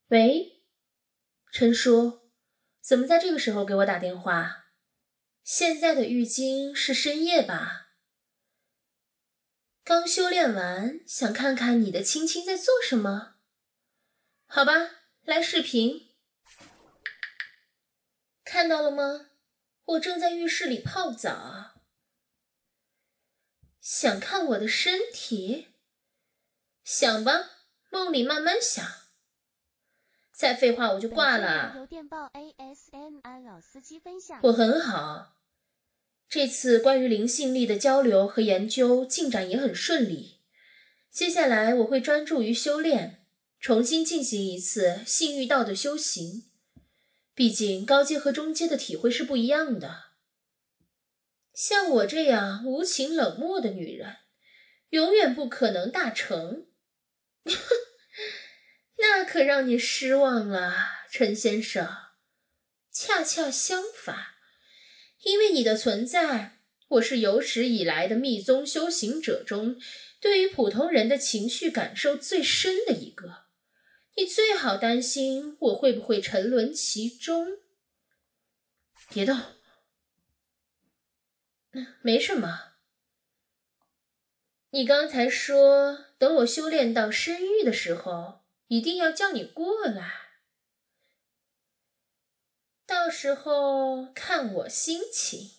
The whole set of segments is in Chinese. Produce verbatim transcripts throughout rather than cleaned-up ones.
喂，陈叔，怎么在这个时候给我打电话？现在的浴巾是深夜吧？刚修炼完，想看看你的青青在做什么？好吧，来视频。看到了吗？我正在浴室里泡澡。想看我的身体？想吧，梦里慢慢想。再废话我就挂了。我很好，这次关于灵性力的交流和研究进展也很顺利。接下来我会专注于修炼，重新进行一次性欲道的修行。毕竟高阶和中阶的体会是不一样的。像我这样无情冷漠的女人，永远不可能大成。那可让你失望了，陈先生。恰恰相反，因为你的存在，我是有史以来的密宗修行者中对于普通人的情绪感受最深的一个。你最好担心我会不会沉沦其中。别动。没什么。你刚才说等我修炼到深域的时候一定要叫你过来，到时候看我心情。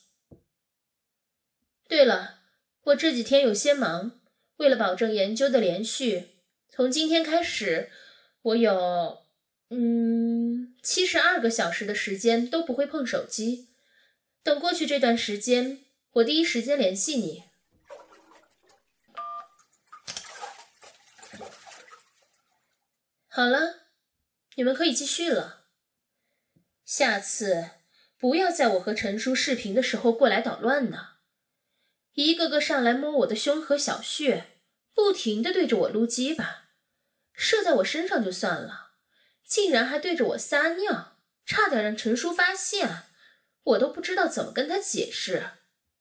对了，我这几天有些忙，为了保证研究的连续，从今天开始我有嗯七十二个小时的时间都不会碰手机。等过去这段时间，我第一时间联系你。好了，你们可以继续了。下次不要在我和陈叔视频的时候过来捣乱呢。一个个上来摸我的胸和小穴，不停地对着我撸鸡巴，射在我身上就算了，竟然还对着我撒尿，差点让陈叔发现，我都不知道怎么跟他解释。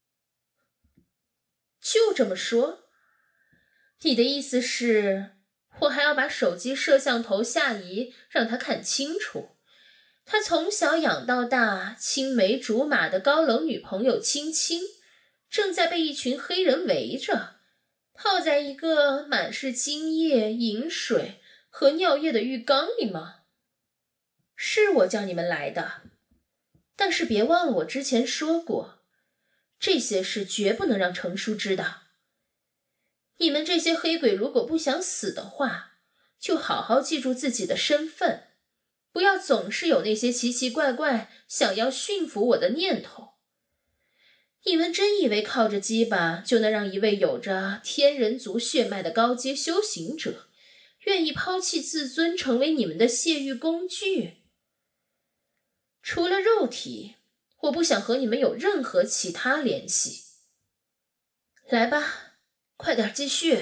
就这么说，你的意思是我还要把手机摄像头下移，让他看清楚，他从小养到大青梅竹马的高冷女朋友青青，正在被一群黑人围着，泡在一个满是精液、饮水和尿液的浴缸里吗？是我叫你们来的，但是别忘了我之前说过，这些事绝不能让程叔知道。你们这些黑鬼如果不想死的话，就好好记住自己的身份，不要总是有那些奇奇怪怪想要驯服我的念头。你们真以为靠着鸡巴就能让一位有着天人族血脉的高阶修行者愿意抛弃自尊，成为你们的泄欲工具？除了肉体，我不想和你们有任何其他联系。来吧，快点继续。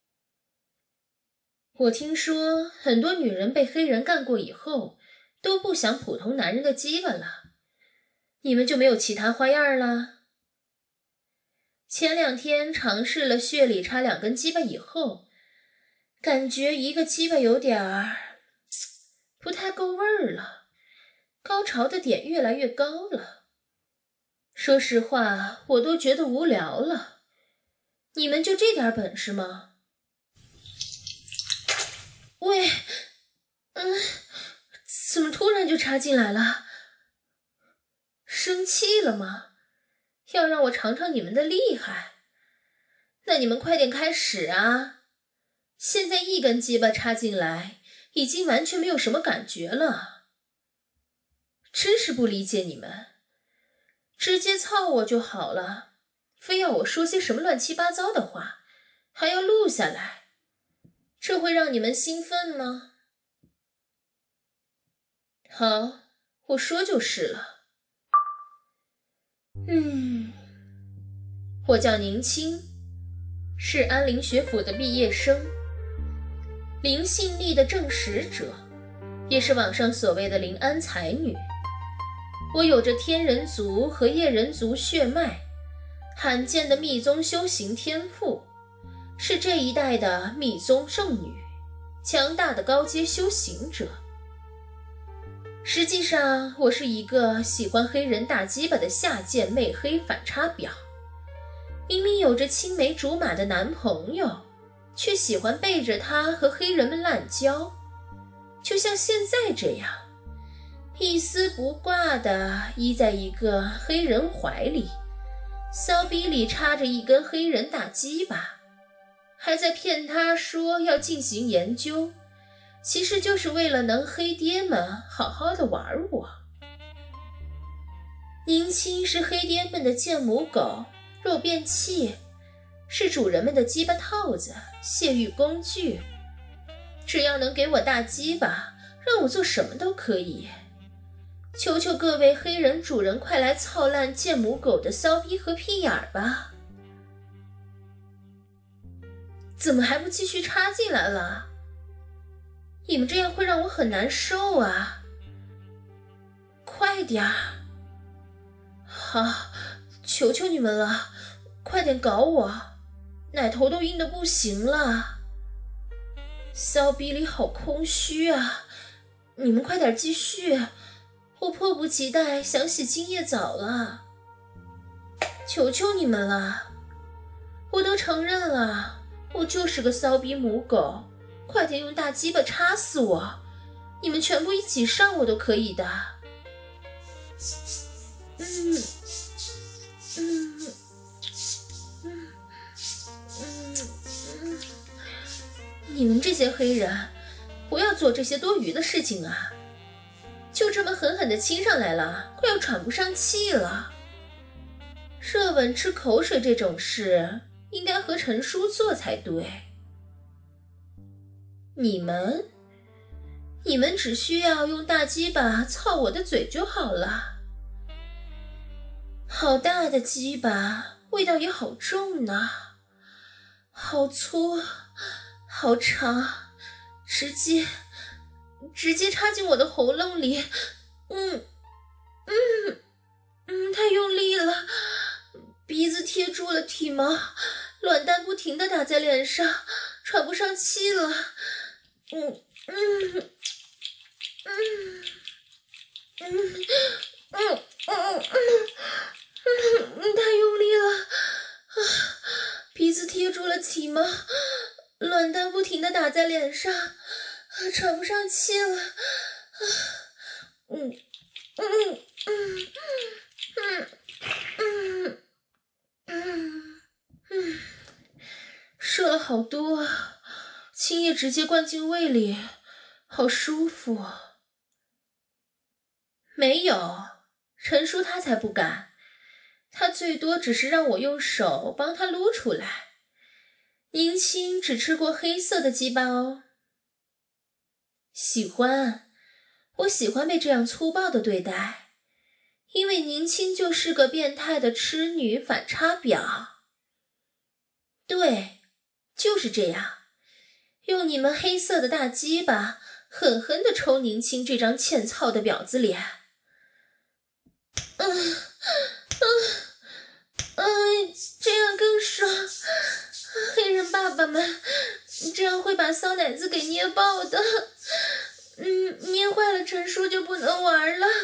我听说很多女人被黑人干过以后都不想普通男人的鸡巴了，你们就没有其他花样了？前两天尝试了穴里插两根鸡巴以后，感觉一个鸡巴有点儿不太够味儿了，高潮的点越来越高了。说实话，我都觉得无聊了。你们就这点本事吗？喂，嗯，怎么突然就插进来了？生气了吗？要让我尝尝你们的厉害？那你们快点开始啊！现在一根鸡巴插进来，已经完全没有什么感觉了。真是不理解你们，直接操我就好了，非要我说些什么乱七八糟的话，还要录下来，这会让你们兴奋吗？好，我说就是了。嗯，我叫宁青，是安灵学府的毕业生，灵性力的证实者，也是网上所谓的灵安才女。我有着天人族和夜人族血脉，罕见的密宗修行天赋，是这一代的密宗圣女，强大的高阶修行者。 实际上，我是一个喜欢黑人大鸡巴的下贱媚黑反差婊。明明有着青梅竹马的男朋友，却喜欢背着他和黑人们滥交，就像现在这样，一丝不挂地依在一个黑人怀里，骚逼里插着一根黑人大鸡巴，还在骗他说要进行研究，其实就是为了能黑爹们好好的玩我。宁青是黑爹们的贱母狗，肉便器，是主人们的鸡巴套子、泄欲工具。只要能给我大鸡巴，让我做什么都可以。求求各位黑人主人快来操烂贱母狗的骚逼和屁眼儿吧！怎么还不继续插进来了？你们这样会让我很难受啊！快点儿！好，求求你们了，快点搞我，奶头都硬得不行了。骚逼里好空虚啊，你们快点继续，我迫不及待想洗精液澡了。求求你们了，我都承认了，我就是个骚逼母狗，快点用大鸡巴插死我，你们全部一起上我都可以的。嗯嗯嗯嗯嗯，你们这些黑人不要做这些多余的事情啊！就这么狠狠地亲上来了，快要喘不上气了。热吻吃口水这种事应该和陈叔做才对。你们你们只需要用大鸡巴操我的嘴就好了。好大的鸡巴，味道也好重呢，好粗好长，直接直接插进我的喉咙里。嗯嗯嗯，太用力了，鼻子贴住了体毛，卵蛋不停地打在脸上，喘不上气了。嗯嗯嗯嗯嗯嗯嗯，太用力了，啊，鼻子贴住了体毛，卵蛋不停地打在脸上，啊，喘不上气了。啊，嗯嗯嗯嗯嗯嗯嗯，射了好多啊，精液直接灌进胃里，好舒服。没有，陈叔他才不敢，他最多只是让我用手帮他撸出来。宁青只吃过黑色的鸡巴哦。喜欢，我喜欢被这样粗暴的对待，因为宁青就是个变态的痴女反差婊。对，就是这样，用你们黑色的大鸡巴狠狠地抽宁青这张欠操的婊子脸。嗯嗯嗯，这样更爽。黑人爸爸们，这样会把骚奶子给捏爆的。嗯，捏坏了陈叔就不能玩了。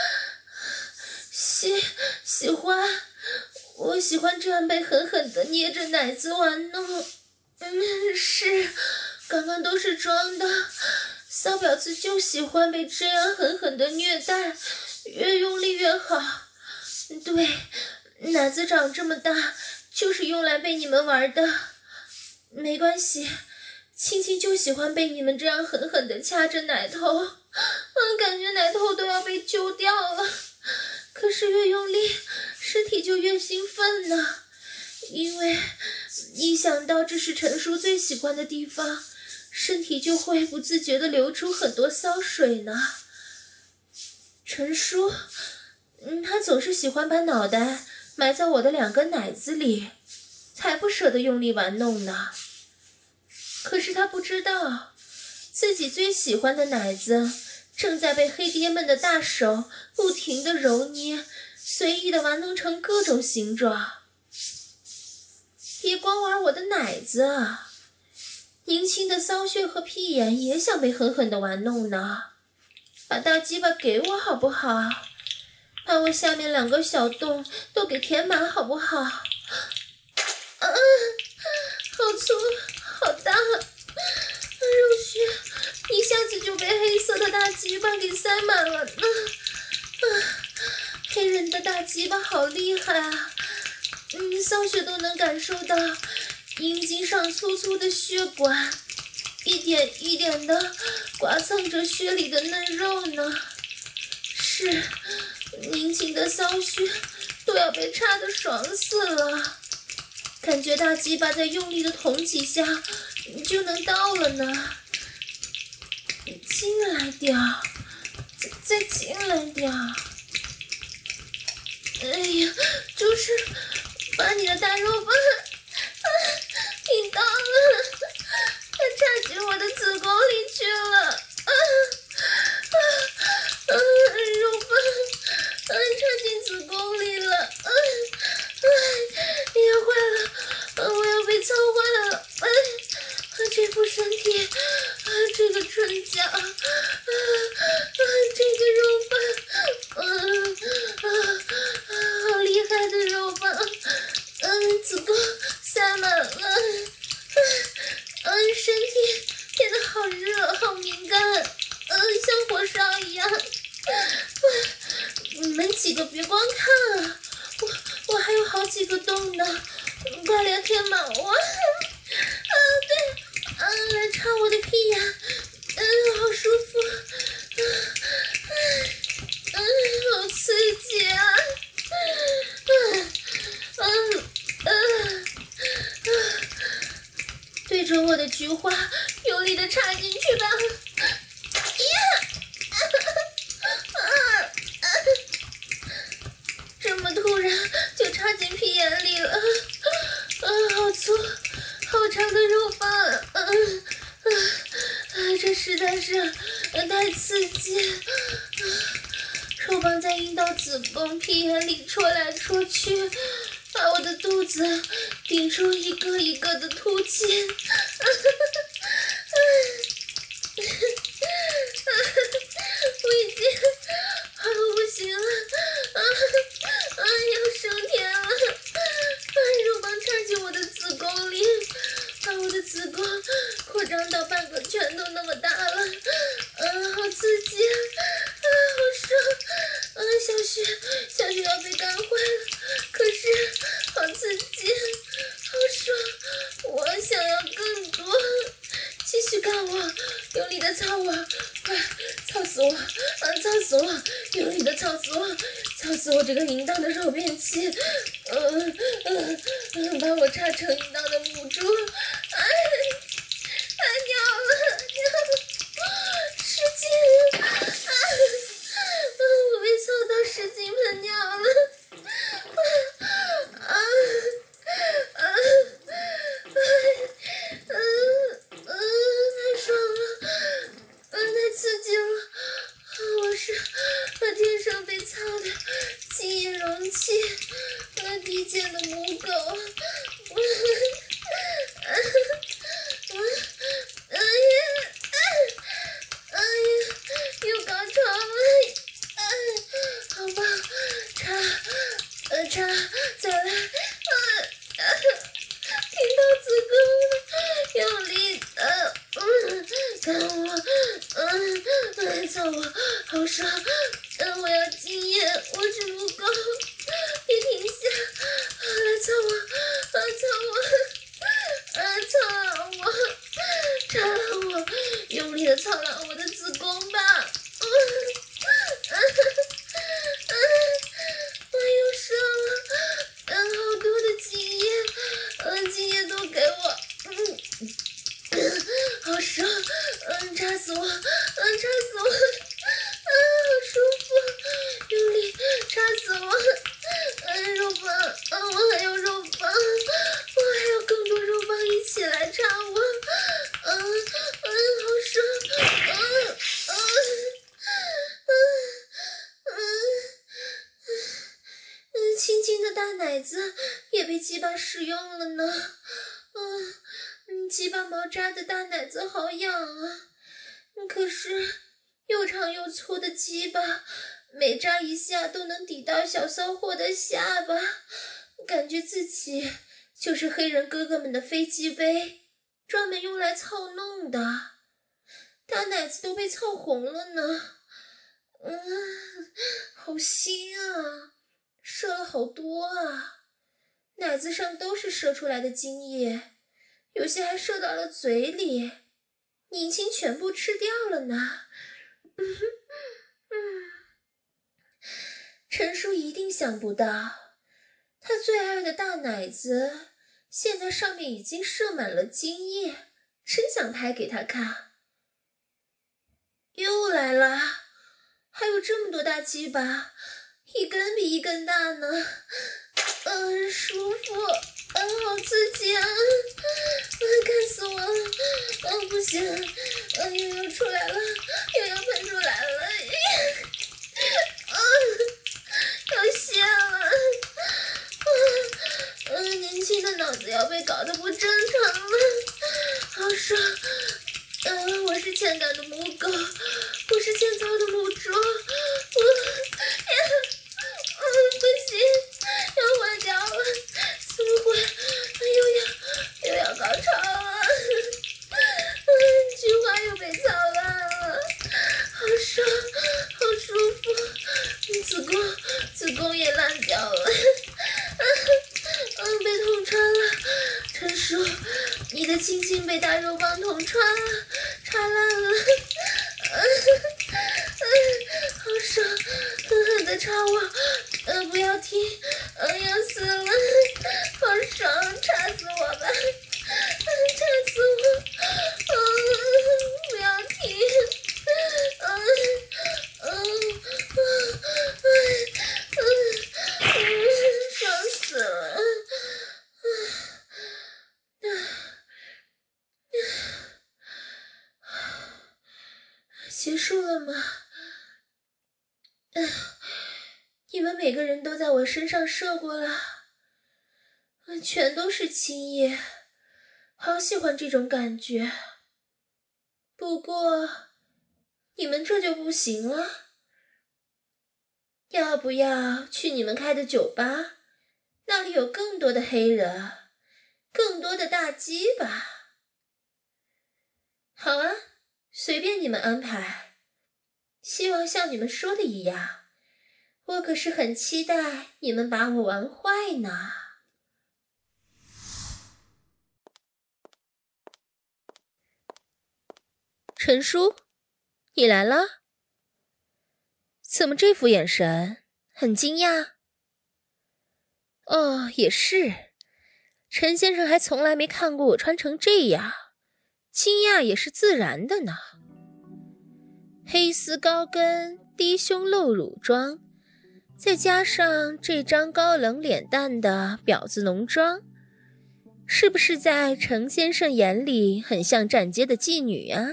喜喜欢，我喜欢这样被狠狠地捏着奶子玩弄。嗯，是，刚刚都是装的。骚婊子就喜欢被这样狠狠地虐待，越用力越好。对，奶子长这么大，就是用来被你们玩的。没关系，青青就喜欢被你们这样狠狠地掐着奶头，嗯，感觉奶头都要被揪掉了。可是越用力，身体就越兴奋呢，因为一想到这是陈叔最喜欢的地方，身体就会不自觉地流出很多骚水呢。陈叔，嗯，他总是喜欢把脑袋埋在我的两根奶子里，才不舍得用力玩弄呢。可是他不知道，自己最喜欢的奶子正在被黑爹们的大手不停地揉捏，随意地玩弄成各种形状。别光玩我的奶子啊，宁青的骚穴和屁眼也想被狠狠地玩弄呢。 把大鸡巴给我好不好？把我下面两个小洞都给填满好不好？啊，好粗好大，肉穴一下子就被黑色的大鸡巴给塞满了呢。啊，黑人的大鸡巴好厉害啊！嗯，小雪都能感受到阴茎上粗粗的血管，一点一点的刮蹭着血里的嫩肉呢。是，宁静的骚穴都要被插得爽死了，感觉大鸡巴在用力的捅几下就能到了呢。进来点儿，再再进来点儿。哎呀，就是把你的大肉棒啊，挺到了，它插进我的子宫里去了。啊啊啊！肉棒啊，插进子宫里了。啊啊！呀，坏了，啊，我要被操坏了。哎，啊，这副身体，啊，这个唇角，啊啊，这个肉棒，嗯啊啊，好厉害的肉棒，嗯，子宫塞满了，嗯，身体变得好热，好敏感，嗯，像火烧一样。你们几个别光看啊，我我还有好几个洞呢，快来填满我。啊，对，啊，来插我的屁眼，嗯，好舒服，嗯嗯，好刺激啊，嗯嗯嗯嗯，对着我的菊花用力的插进去吧。呀，啊啊，这么突然就插进屁眼里了，啊，好粗好长的肉棒，嗯嗯啊，这实在是太刺激，啊，肉棒在阴道、子宫、屁眼里戳来戳去，把我的肚子顶出一个一个的凸起。啊啊啊，我已经啊不行了，啊啊要升天了，啊，肉棒插进我的子宫里，把我的子宫扩张到半个拳头那么大了，啊，好刺激，啊，好爽，啊，小雪小雪要被干坏了，可是好刺激，好爽，我想要更多，继续干我，用力的操我，快操死我，啊，操死我，用力的操死我，操死我这个淫荡的肉便器，嗯嗯嗯，把我插成淫荡的母猪，哎，哎，尿了尿了，使劲，啊，我被操到使劲喷尿了，啊啊啊！嗯嗯，太爽了，嗯，太刺激了，我是和天上被操的金银容器，和低贱的母狗，嗯嗯嗯，哎呀，哎呀，又高潮了，哎，好棒，插，呃插，再来，啊啊！听到子宫了，用力的，嗯，干我，嗯，来操我，好爽，嗯，我要经验，我是母狗，别停下，来操我，啊操我，啊操我，插了我，用力的操了我的子宫吧，嗯，啊啊，我又射了，嗯，好多的精液。嗯，精液都给我，嗯，嗯，好爽，嗯，插死我，嗯，插死我，啊，好舒服，用力插死我，嗯，肉棒，嗯，我还有肉棒，我还有更多肉棒一起来插我，嗯嗯，好爽，嗯嗯嗯嗯嗯，青青的大奶子也被鸡巴使用了呢，嗯嗯，鸡巴毛扎的大奶子好痒啊，可是又长又粗的鸡巴，每扎一下都能抵到小骚货的下巴，感觉自己就是黑人哥哥们的飞机杯，专门用来操弄的。大奶子都被操红了呢。嗯，好腥啊，射了好多啊，奶子上都是射出来的精液，有些还射到了嘴里，你已经全部吃掉了呢。嗯嗯，陈叔一定想不到，他最爱的大奶子现在上面已经射满了精液，真想拍给他看。又来了，还有这么多大鸡巴，一根比一根大呢。嗯，舒服，嗯，好刺激啊！嗯，干死我了！嗯，不行，嗯，又要出来了，又要喷出来了！嗯，要泄了！嗯，嗯，年轻的脑子要被搞得不正常了，好爽！嗯，我是欠干的母狗，我是欠操的母猪，我，嗯，不行，要坏掉了，怎么会？又要又要高潮了，嗯，菊花又被操烂了，好爽，好舒服，子宫子宫也烂掉了，嗯，被捅穿了，陈叔，你的青青被大肉棒捅穿了，插烂了，嗯嗯，好爽，狠狠地插我，嗯，不要停，嗯，要死了，好爽，插死我吧，嗯，插死我，嗯，不要停，嗯嗯嗯嗯嗯，爽死了，嗯嗯。结束了吗？嗯，你们每个人都在我身上射过了，嗯，全都是精液，好喜欢这种感觉。不过，你们这就不行了。要不要去你们开的酒吧？那里有更多的黑人，更多的大鸡巴。好啊，随便你们安排。希望像你们说的一样，我可是很期待你们把我玩坏呢。陈叔，你来了？怎么这副眼神？很惊讶？哦，也是，陈先生还从来没看过我穿成这样，惊讶也是自然的呢。黑丝高跟，低胸露乳装，再加上这张高冷脸蛋的婊子浓妆，是不是在陈先生眼里很像站街的妓女啊？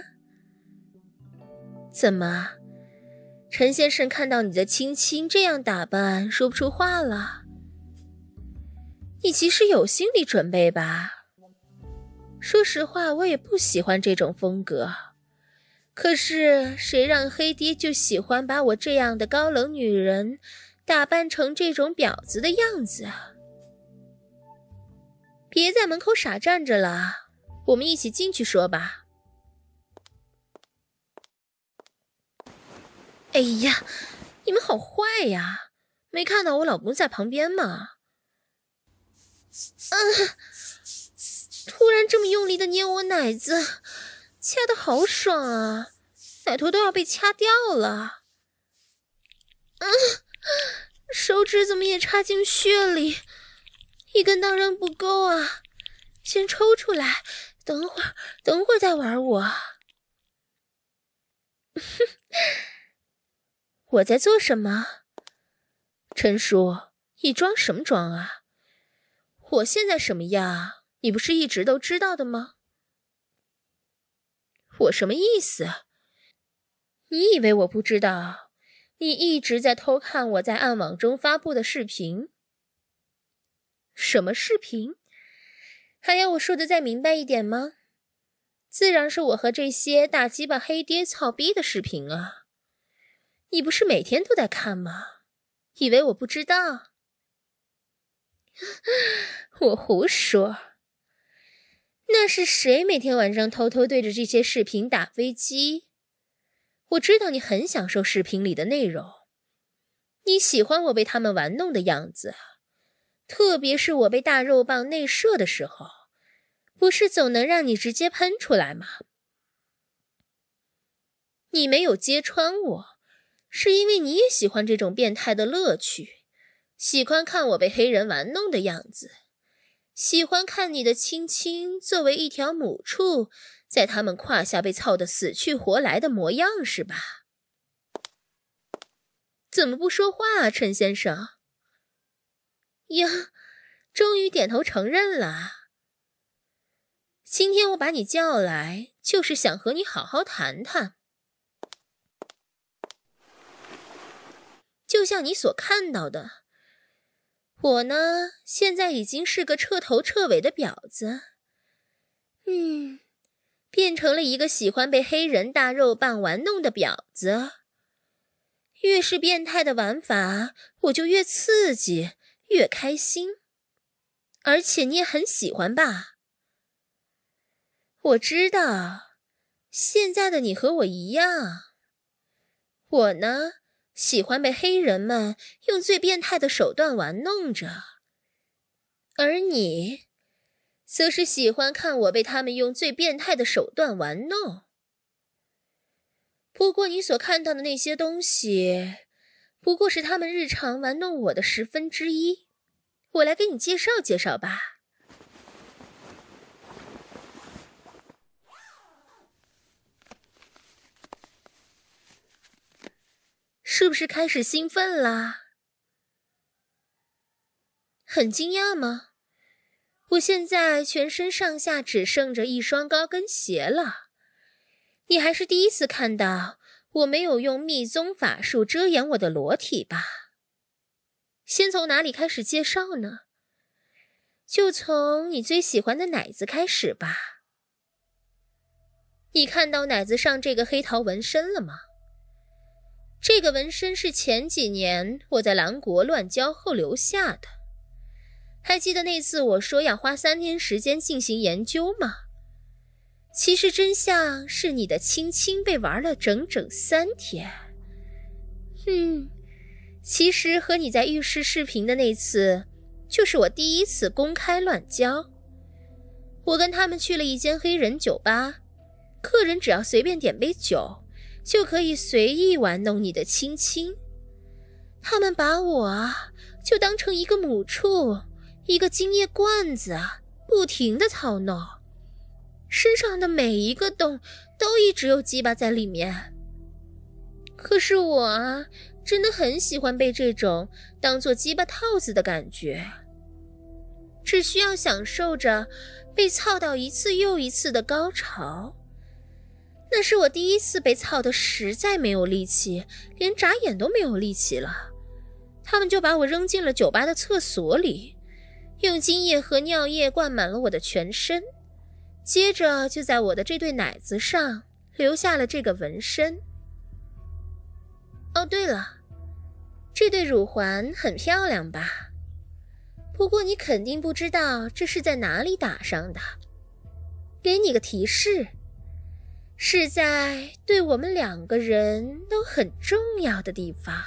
怎么，陈先生看到你的青青这样打扮，说不出话了？你其实有心理准备吧？说实话，我也不喜欢这种风格。可是谁让黑爹就喜欢把我这样的高冷女人打扮成这种婊子的样子啊？别在门口傻站着了，我们一起进去说吧。哎呀，你们好坏呀，没看到我老公在旁边吗？嗯，突然这么用力的捏我奶子，掐得好爽啊，奶头都要被掐掉了。嗯，手指怎么也插进血里，一根当然不够啊，先抽出来，等会儿等会儿再玩我。我在做什么？陈叔，你装什么装啊？我现在什么样，你不是一直都知道的吗？我什么意思？你以为我不知道？你一直在偷看我在暗网中发布的视频。什么视频？还要我说的再明白一点吗？自然是我和这些大鸡巴黑爹操逼的视频啊！ 你不是每天都在看吗？以为我不知道？我胡说。那是谁每天晚上偷偷对着这些视频打飞机？我知道你很享受视频里的内容，你喜欢我被他们玩弄的样子，特别是我被大肉棒内射的时候，不是总能让你直接喷出来吗？你没有揭穿我，是因为你也喜欢这种变态的乐趣，喜欢看我被黑人玩弄的样子，喜欢看你的亲亲作为一条母畜在他们胯下被操得死去活来的模样是吧？怎么不说话啊，陈先生？呀，终于点头承认了。今天我把你叫来，就是想和你好好谈谈。就像你所看到的，我呢，现在已经是个彻头彻尾的婊子。嗯，变成了一个喜欢被黑人大肉棒玩弄的婊子。越是变态的玩法，我就越刺激，越开心。而且你也很喜欢吧？我知道，现在的你和我一样。我呢，喜欢被黑人们用最变态的手段玩弄着，而你则是喜欢看我被他们用最变态的手段玩弄。不过你所看到的那些东西，不过是他们日常玩弄我的十分之一。我来给你介绍介绍吧。是不是开始兴奋啦？很惊讶吗？我现在全身上下只剩着一双高跟鞋了。你还是第一次看到我没有用密宗法术遮掩我的裸体吧？先从哪里开始介绍呢？就从你最喜欢的奶子开始吧。你看到奶子上这个黑桃纹身了吗？这个纹身是前几年我在兰国乱交后留下的。还记得那次我说要花三天时间进行研究吗？其实真相是你的亲亲被玩了整整三天。嗯，其实和你在浴室视频的那次，就是我第一次公开乱交。我跟他们去了一间黑人酒吧，客人只要随便点杯酒，就可以随意玩弄你的亲亲。他们把我啊，就当成一个母畜，一个精液罐子，不停地操弄。身上的每一个洞都一直有鸡巴在里面。可是我啊，真的很喜欢被这种当作鸡巴套子的感觉。只需要享受着被操到一次又一次的高潮。那是我第一次被操得实在没有力气，连眨眼都没有力气了。他们就把我扔进了酒吧的厕所里，用精液和尿液灌满了我的全身，接着就在我的这对奶子上留下了这个纹身。哦，对了，这对乳环很漂亮吧？不过你肯定不知道这是在哪里打上的。给你个提示，是在对我们两个人都很重要的地方。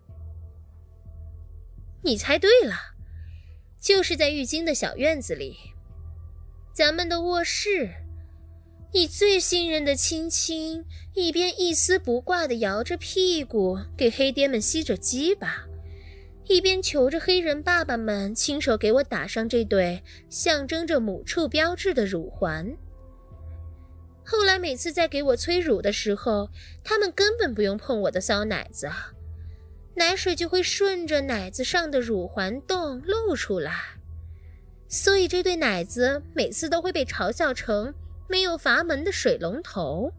你猜对了，就是在浴巾的小院子里，咱们的卧室。你最信任的亲亲一边一丝不挂地摇着屁股给黑爹们吸着鸡巴，一边求着黑人爸爸们亲手给我打上这对象征着母畜标志的乳环。后来每次在给我催乳的时候，他们根本不用碰我的骚奶子，奶水就会顺着奶子上的乳环洞露出来。所以这对奶子每次都会被嘲笑成没有阀门的水龙头。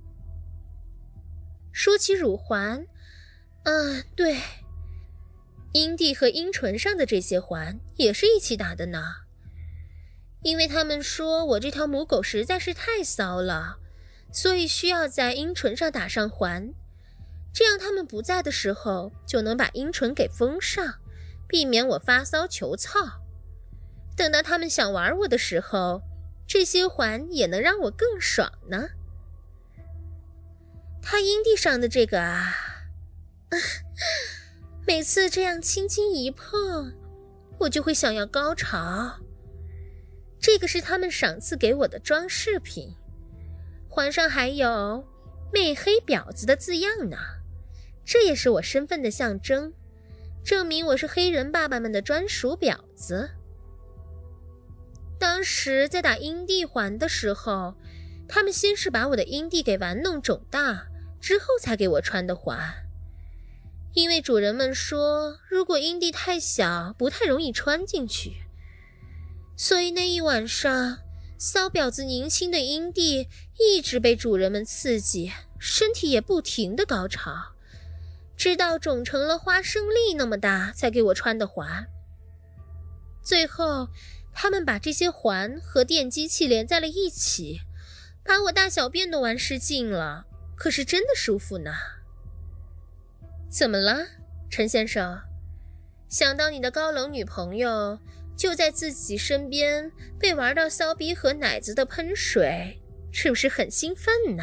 说起乳环，嗯，对，阴蒂和阴唇上的这些环也是一起打的呢。因为他们说我这条母狗实在是太骚了，所以需要在阴唇上打上环。 这样他们不在的时候就能把阴唇给封上，避免我发骚求操。等到他们想玩我的时候，这些环也能让我更爽呢。他阴蒂上的这个啊，每次这样轻轻一碰，我就会想要高潮。这个是他们赏赐给我的装饰品，环上还有媚黑婊子的字样呢，这也是我身份的象征，证明我是黑人爸爸们的专属婊子。当时在打阴蒂环的时候，他们先是把我的阴蒂给玩弄肿大，之后才给我穿的环。因为主人们说，如果阴蒂太小，不太容易穿进去，所以那一晚上，骚婊子宁青的阴蒂一直被主人们刺激，身体也不停的高潮，直到肿成了花生粒那么大，才给我穿的环。最后，他们把这些环和电机器连在了一起，把我大小便都玩失禁了，可是真的舒服呢。怎么了，陈先生？想到你的高冷女朋友就在自己身边被玩到骚逼和奶子的喷水，是不是很兴奋呢？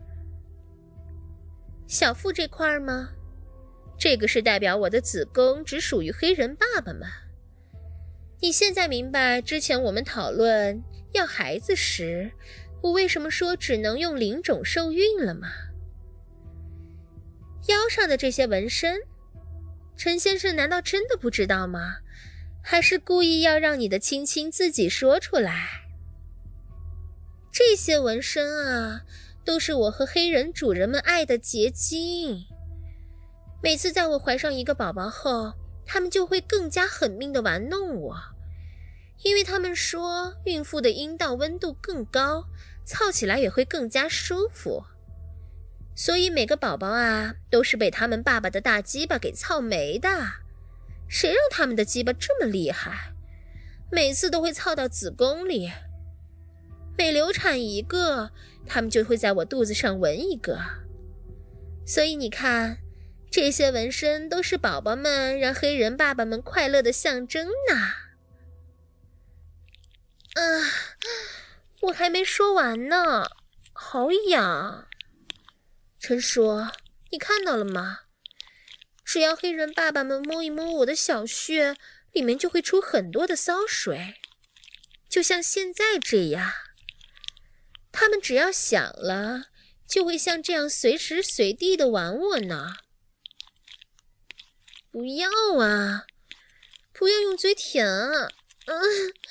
小腹这块吗？这个是代表我的子宫只属于黑人爸爸们。你现在明白之前我们讨论要孩子时，我为什么说只能用零种受孕了吗？腰上的这些纹身，陈先生难道真的不知道吗？还是故意要让你的亲亲自己说出来？这些纹身啊，都是我和黑人主人们爱的结晶。每次在我怀上一个宝宝后，他们就会更加狠命地玩弄我，因为他们说孕妇的阴道温度更高，操起来也会更加舒服。所以每个宝宝啊，都是被他们爸爸的大鸡巴给操没的。谁让他们的鸡巴这么厉害，每次都会操到子宫里。每流产一个，他们就会在我肚子上纹一个。所以你看，这些纹身都是宝宝们让黑人爸爸们快乐的象征呢。啊，我还没说完呢，好痒。陈叔，你看到了吗？只要黑人爸爸们摸一摸我的小穴，里面就会出很多的骚水，就像现在这样。他们只要想了，就会像这样随时随地的玩我呢。不要啊，不要用嘴舔啊！嗯，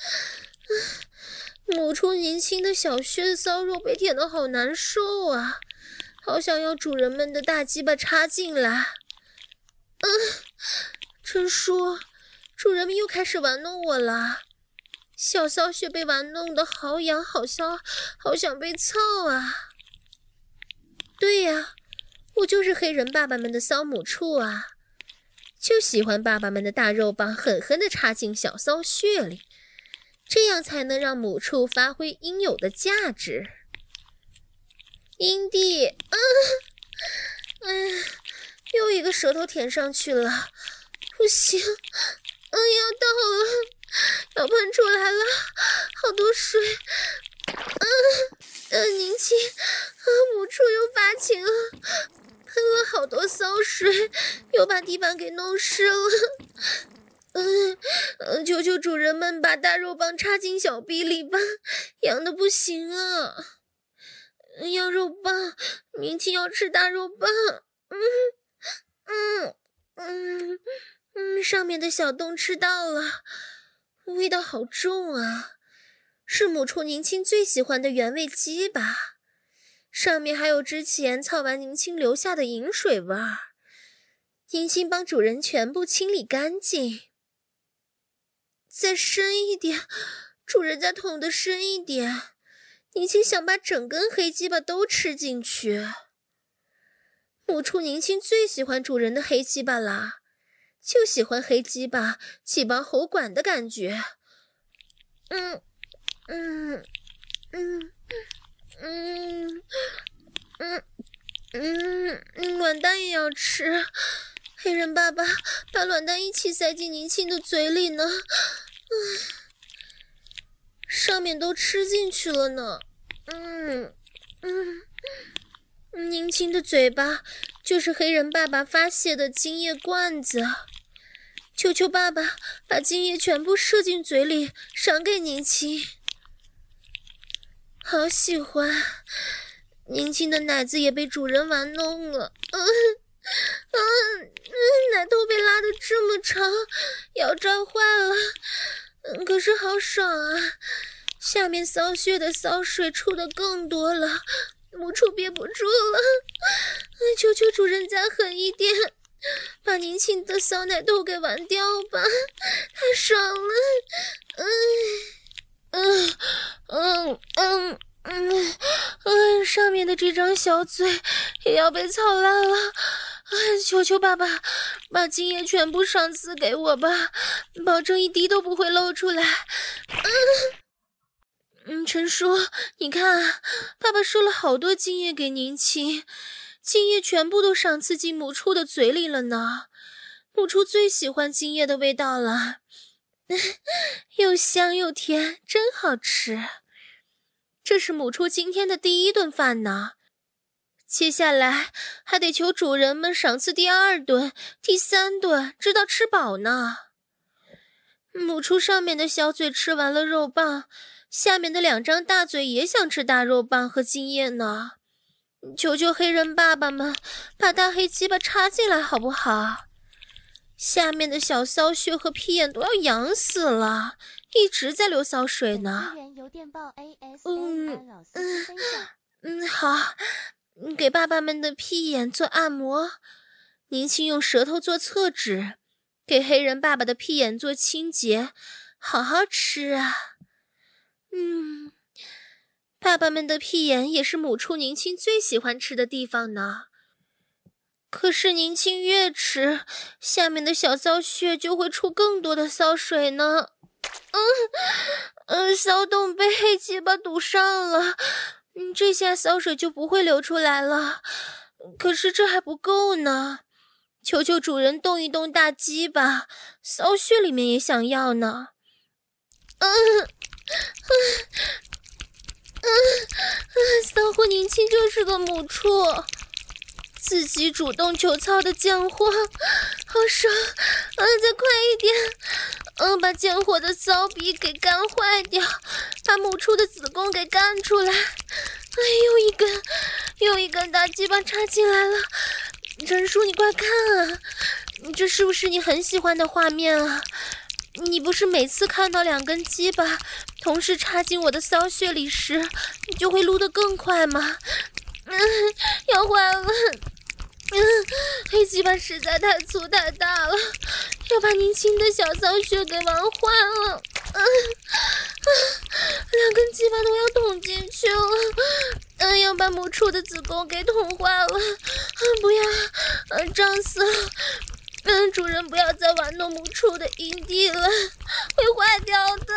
母出年轻的小穴骚肉被舔得好难受啊，好想要主人们的大鸡巴插进来。嗯，陈叔，主人们又开始玩弄我了。小骚穴被玩弄得好痒好骚，好想被操啊。对呀，我就是黑人爸爸们的骚母处啊，就喜欢爸爸们的大肉棒狠狠地插进小骚穴里，这样才能让母处发挥应有的价值。阴蒂，嗯，哎呀，又一个舌头舔上去了，不行，嗯，要到了，要喷出来了，好多水，嗯，嗯，宁青，啊，母处又发情了，喷了好多骚水，又把地板给弄湿了。嗯嗯，求求主人们把大肉棒插进小臂里吧，痒的不行了。要肉棒，明天要吃大肉棒。嗯嗯嗯嗯，上面的小洞吃到了，味道好重啊，是母处宁青最喜欢的原味鸡吧。上面还有之前操完宁青留下的饮水味儿，宁青帮主人全部清理干净。再深一点，主人再捅得深一点，宁青想把整根黑鸡巴都吃进去。母处宁青最喜欢主人的黑鸡巴啦，就喜欢黑鸡巴起包喉管的感觉。嗯嗯嗯嗯嗯嗯，卵蛋也要吃。黑人爸爸把卵蛋一起塞进宁庆的嘴里呢，嗯，上面都吃进去了呢。嗯嗯，宁庆的嘴巴就是黑人爸爸发泄的精液罐子。球球爸爸把精液全部射进嘴里，赏给宁庆。好喜欢，宁庆的奶子也被主人玩弄了。嗯嗯，奶头被拉得这么长，要胀坏了。嗯，可是好爽啊！下面骚穴的骚水出的更多了，母猪憋不住了。求求主人再狠一点，把宁庆的骚奶头给玩掉吧，太爽了。嗯嗯嗯嗯嗯嗯，上面的这张小嘴也要被操烂了。求求爸爸把精液全部赏赐给我吧，保证一滴都不会漏出来。嗯嗯，陈叔，你看，爸爸收了好多精液给宁庆，精液全部都赏赐进母猪的嘴里了呢。母猪最喜欢精液的味道了，又香又甜，真好吃。这是母猪今天的第一顿饭呢，接下来还得求主人们赏赐第二顿、第三顿，直到吃饱呢。母猪上面的小嘴吃完了肉棒，下面的两张大嘴也想吃大肉棒和精液呢。求求黑人爸爸们把大黑鸡巴插进来好不好？下面的小骚穴和屁眼都要痒死了，一直在流骚水呢。嗯嗯嗯，好，给爸爸们的屁眼做按摩。宁庆用舌头做厕纸，给黑人爸爸的屁眼做清洁，好好吃啊。嗯，爸爸们的屁眼也是母畜宁庆最喜欢吃的地方呢。可是宁庆越吃，下面的小骚穴就会出更多的骚水呢。嗯嗯，骚洞被黑鸡巴堵上了，嗯，这下骚水就不会流出来了。可是这还不够呢，求求主人动一动大鸡巴，骚穴里面也想要呢。嗯嗯嗯嗯，骚货宁庆就是个母畜，自己主动求操的贱货，好爽！啊，再快一点！嗯，把贱货的骚逼给干坏掉，把母畜的子宫给干出来。哎，又一根，又一根大鸡巴插进来了。陈叔，你快看啊！这是不是你很喜欢的画面啊？你不是每次看到两根鸡巴同时插进我的骚穴里时，你就会撸得更快吗？嗯，要坏了。嗯，黑鸡巴实在太粗太大了，要把宁庆的小骚穴给玩坏了。嗯，啊，两根鸡巴都要捅进去了，嗯，要把母畜的子宫给捅坏了。嗯，不要，嗯，胀死了。嗯，主人不要再玩弄母畜的阴蒂了，会坏掉的。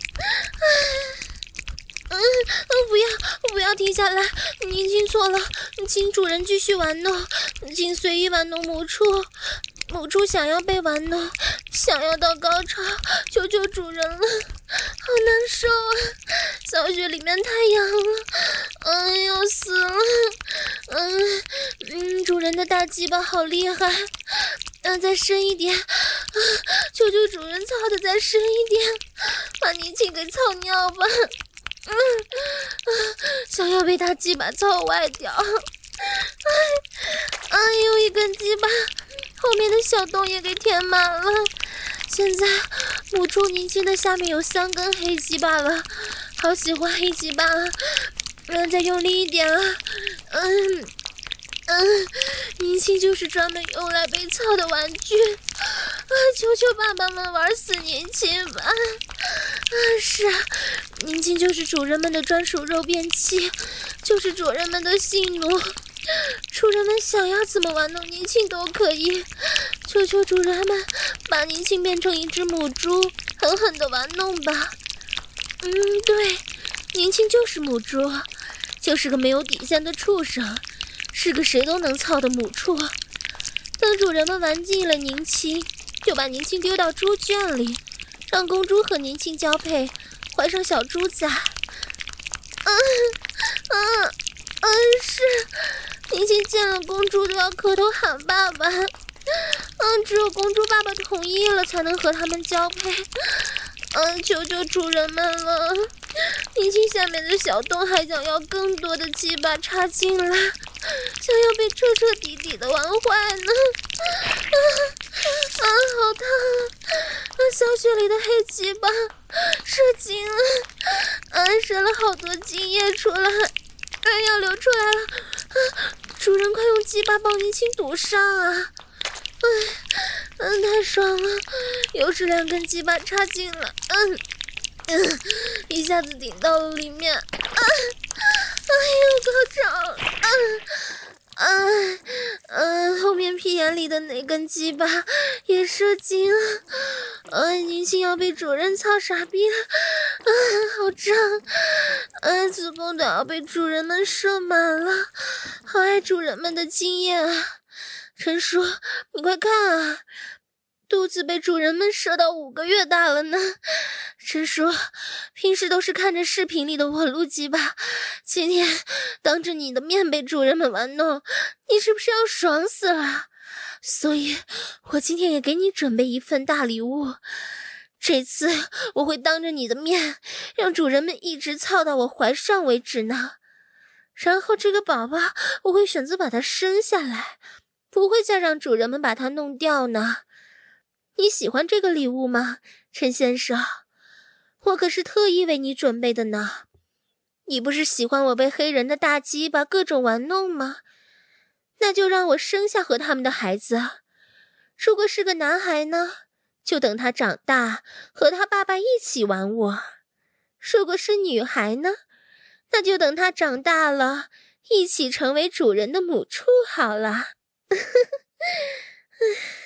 嗯嗯，不要不要停下来，您听错了，请主人继续玩弄，请随意玩弄母畜。母猪想要被玩弄，想要到高潮，求求主人了，好难受啊！小穴里面太痒了，嗯，要死了。嗯嗯，主人的大鸡巴好厉害，嗯，再深一点，啊，求求主人操的再深一点，把宁庆给操尿吧。嗯啊，想要被他鸡巴操歪掉。哎，哎呦，一根鸡巴，后面的小洞也给填满了。现在母猪宁庆的下面有三根黑鸡巴了，好喜欢黑鸡巴啊！嗯，再用力一点啊！嗯嗯，宁庆就是专门用来被操的玩具啊！求求爸爸们玩死宁庆吧！啊，是啊，宁庆就是主人们的专属肉便器，就是主人们的性奴。主人们想要怎么玩弄宁庆都可以，求求主人们把宁庆变成一只母猪，狠狠地玩弄吧。嗯，对，宁庆就是母猪，就是个没有底线的畜生， 是个谁都能操的母畜。等主人们玩尽了宁亲，就把宁亲丢到猪圈里，让公猪和宁亲交配，怀上小猪崽。嗯嗯嗯，是。宁亲见了公猪都要磕头喊爸爸。嗯，只有公猪爸爸同意了，才能和他们交配。嗯，求求主人们了！宁亲下面的小洞还想要更多的鸡巴插进来，想要被彻彻底底的玩坏呢。啊啊，好烫啊！小穴里的黑鸡巴射精了，啊，射了好多精液出来，啊，要流出来了！啊，主人快用鸡巴帮宁亲堵上啊！哎，嗯，太爽了，又是两根鸡巴插进了，嗯嗯，一下子顶到了里面，啊，哎呦，高潮，嗯嗯嗯，后面屁眼里的那根鸡巴也射精了，嗯，宁亲要被主人操傻逼了，啊，好胀，嗯，子宫都要被主人们射满了，好爱主人们的经验啊！陈叔，你快看啊，肚子被主人们射到五个月大了呢。陈叔，平时都是看着视频里的我撸鸡巴，今天当着你的面被主人们玩弄，你是不是要爽死了？所以我今天也给你准备一份大礼物，这次我会当着你的面让主人们一直操到我怀上为止呢。然后这个宝宝我会选择把它生下来，不会再让主人们把它弄掉呢。你喜欢这个礼物吗，陈先生？我可是特意为你准备的呢。你不是喜欢我被黑人的大鸡巴各种玩弄吗？那就让我生下和他们的孩子。如果是个男孩呢，就等他长大和他爸爸一起玩我。如果是女孩呢，那就等他长大了一起成为主人的母畜好了。